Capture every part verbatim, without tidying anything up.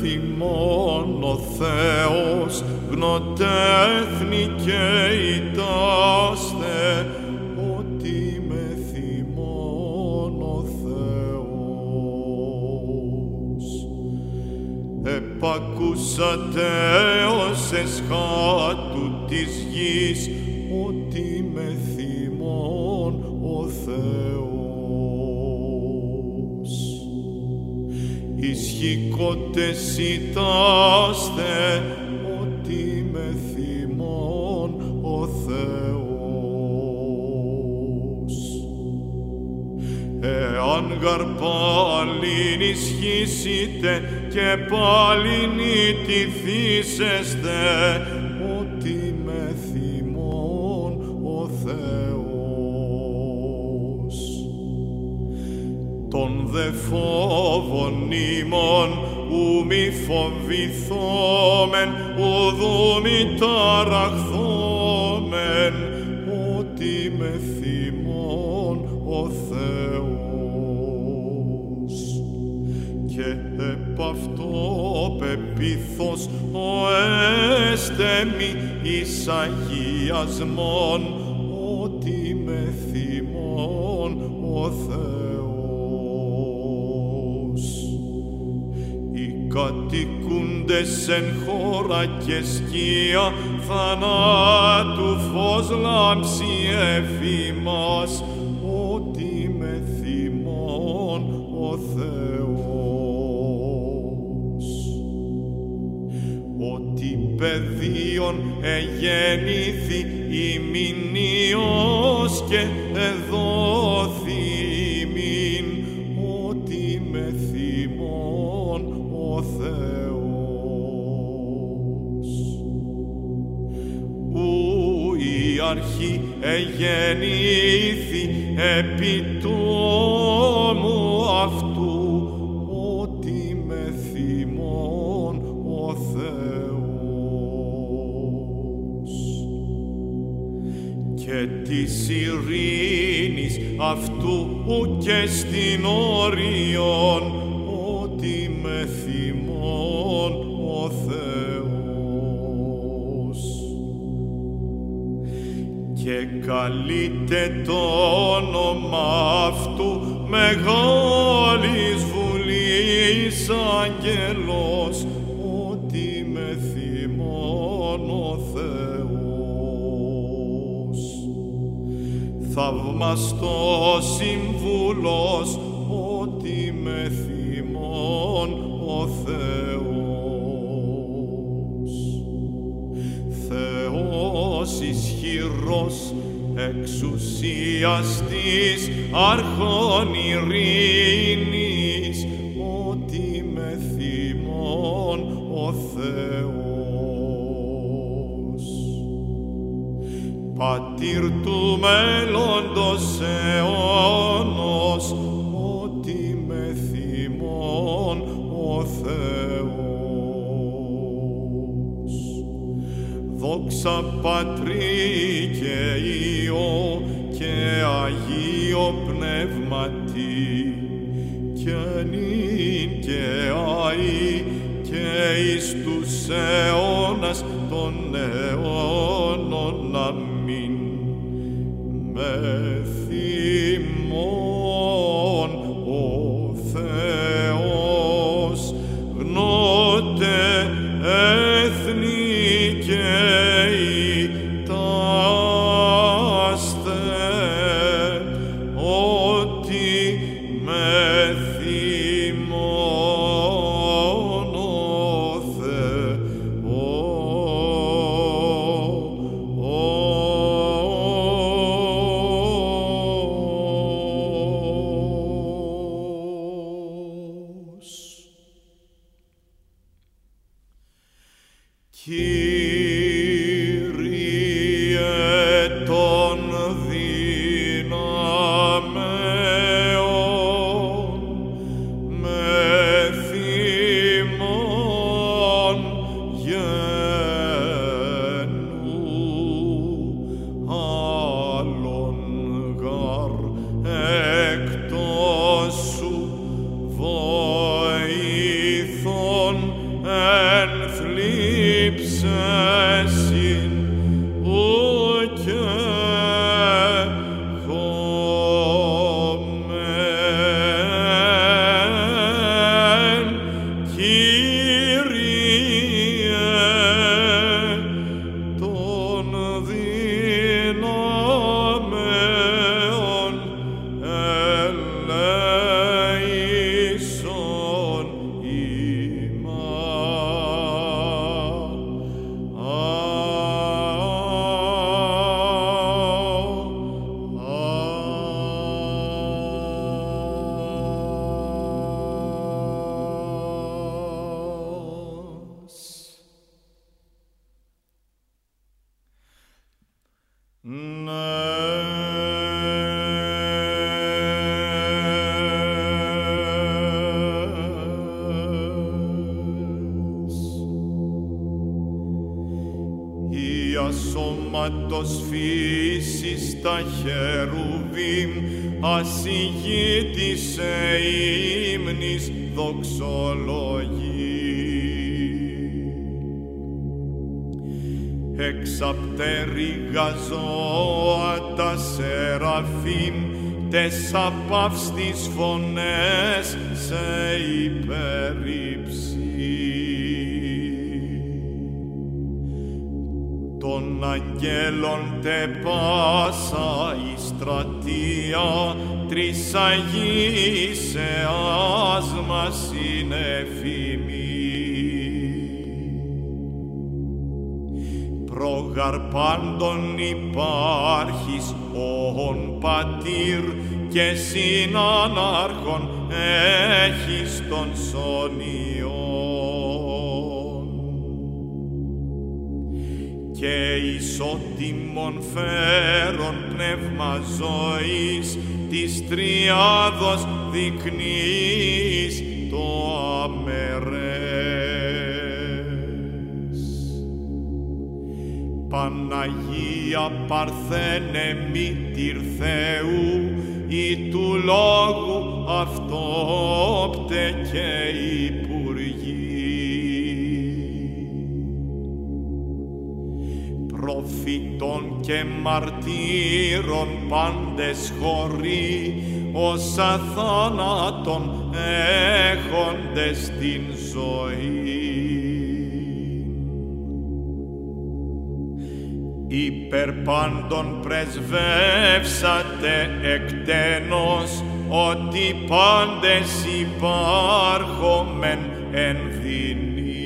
θυμών ο Θεός, γνωτέθνη και ητάστε, ότι με θυμών ο Θεός. Επακούσατε ως εσχάτου της γης, ότι με θυμών ο Θεός. Ισχύκοτες ητάστε, ότι με θυμών ο Θεός. Εάν γαρ πάλιν ισχύσητε και πάλιν ητηθήσεστε, ότι με θυμών ο Θεός. Τον δε φόβον ημών ου μη φοβηθόμεν, ουδού μη ταραχθόμεν, ότι με θυμών ο Θεός. Και επ' αυτό πεπίθος ο έστε μη εις αγιασμόν, ότι με θυμών ο Θεός. Οι κατοικούντες εν χώρα και σκία, θανάτου φως λάμψει εφήμας, ότι με θυμών ο Θεός. Ότι παιδίον εγέννηθη ημινίος και εδόθη ημίν, ότι με θυμών ο Θεός. Ου η αρχή εγέννηθη επί τόμου αυτού, ότι με θυμών ο Θεός. Και της ειρήνης αυτού ουκ στην όριον, ότι με θυμών ο Θεός. Και καλείται το όνομα αυτού μεγάλης βουλής αγγελός, ότι με θυμών ο Θεός. Θαυμαστός συμβούλος, ότι με θυμών ο Θεός. Θεός ισχυρός, εξουσιαστής, αρχών ειρήνης, ότι με θυμών ο Θεός. Πατήρ του μέλλοντος αιώνος, ότι με θυμών ο Θεός. Δόξα Πατρί και Υιό και Αγίο Πνεύματι, και νυν και αεί και εις τους αιώνας των αιώνων. Αμήν. Με θυμών ο Θεός, γνώτε έθνη και ητάστε, ότι με θυμών ο Θεός. Κύριε των δυνάμεων, με θυμών γένου, άλλον γαρ εκτός σου βοήθων θλίψεσιν ουκε χωμέν, Κύριε, των δυνάμεων ελέησον σώματος φύσης τα χερουβίμ ασυγήτησε ύμνης δοξολογή. Εξαπτέρυγα ζώα τα σεραφείμ τες απαύστης φωνές σε υπερήψη. Των αγγέλων τε πάσα η στρατεία τρεις Αγίοι σε άσμα συνεφημοί. Προγαρ πάντων υπάρχεις ον πατήρ και συνανάρχον έχεις των σωνιών. Και ισότιμον φέρον πνεύμα ζωής της τριάδος δεικνύεις το αμερές. Παναγία Παρθένε μήτηρ Θεού, ή του λόγου αυτόπτε και υπουργή. Προφητών και μαρτύρων πάντες χωρί, ως αθάνατον έχοντες την ζωή. Υπερ πάντων πρεσβεύσατε εκτένος, ότι πάντες υπάρχομεν εν δινής.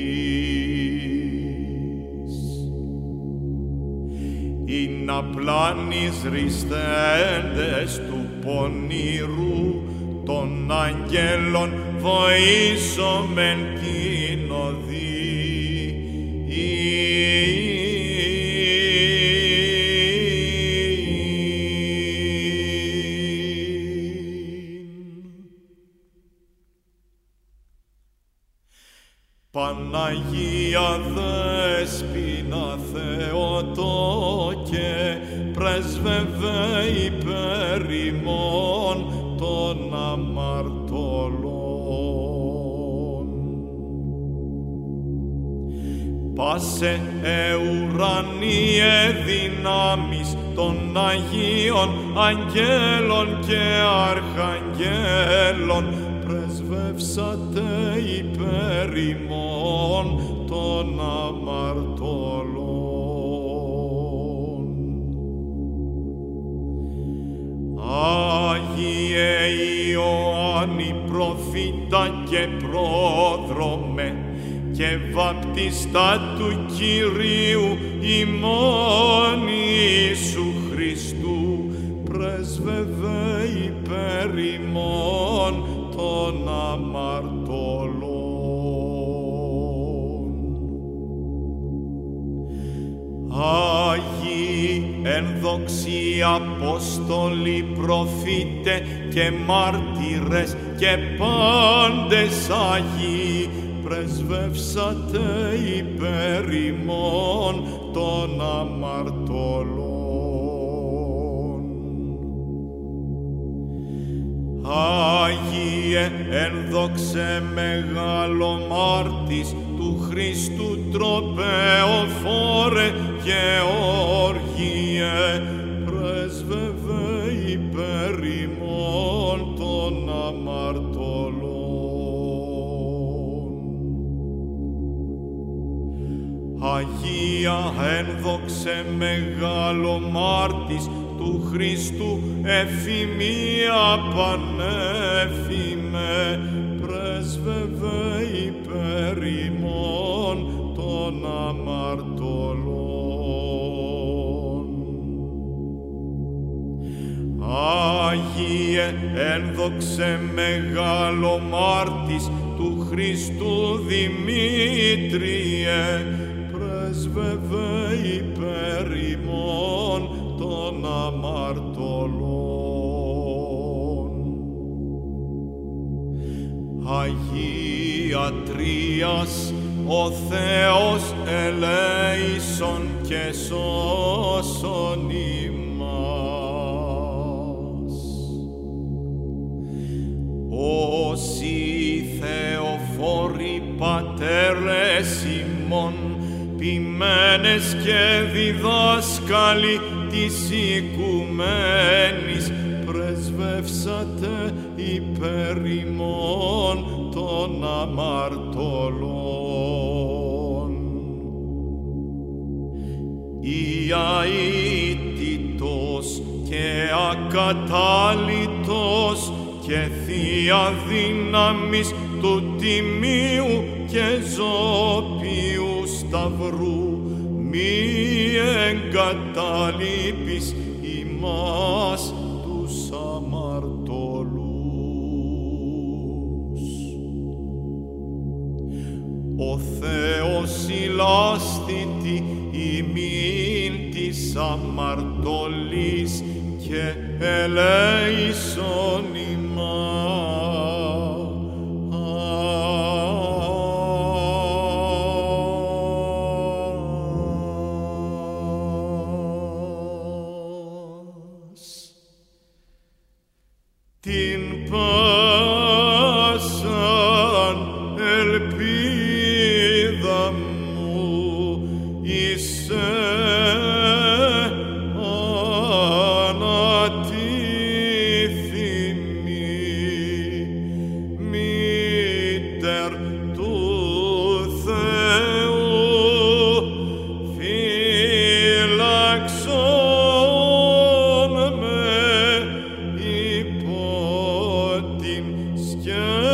Ειν απλάνεις ριστέντες του πονήρου, των αγγέλων βοήσομεν την οδή. Παναγία Δέσποινα Θεοτόκε, πρέσβευε υπέρ ημών των αμαρτωλών. Πάσε εουρανίε δυνάμεις των Αγίων Αγγέλων και Αρχαγγέλων, πρεσβεύσατε υπέρ ημών των αμαρτωλών. Άγιε Ιωάννη προφήτα και πρόδρομε και βαπτιστά του Κυρίου ημών Ιησού Χριστού, πρέσβευε υπέρ ημών των αμαρτωλών. Άγιοι ενδοξοί Απόστολοι, προφήτε και μάρτυρες και πάντες Άγιοι, πρεσβεύσατε υπέρ ημών των αμαρτωλών. Άγιε ενδόξε μεγάλο μάρτης του Χριστού τροπεοφόρε Γεώργιε, πρέσβευε υπέρ ημών των αμαρτωλών. Αγία ένδοξε μεγάλο μάρτης του Χριστού, εφημία πανέφημε, πρέσβευε υπέρ ημών των αμαρτωλών. Άγιε ένδοξε μεγάλο μάρτης του Χριστού Δημήτριε, πρέσβευε υπέρ ημών των αμαρτωλών. Αγία Τρίας, ο Θεός ελέησον και σώσον ημάς. Όσοι Θεοφόροι πατέρες ημών, ποιμένες και διδάσκαλοι της οικουμένης, πρεσβεύσατε υπέρ ημών των αμαρτωλών. Ή αίτητος και ακατάλητος και θεία δύναμης του τιμίου και ζώπιου σταυρού, μη εγκαταλείπεις ημάς τους αμαρτωλούς. Ο Θεός ηλάσθητη ημίν της αμαρτωλής και ελέησον ημάς. Την πάσαν ελπίδα μου είσαι ανατίθιμη, μήτερ του Θεού, φύλαξον με υπό την σκέψη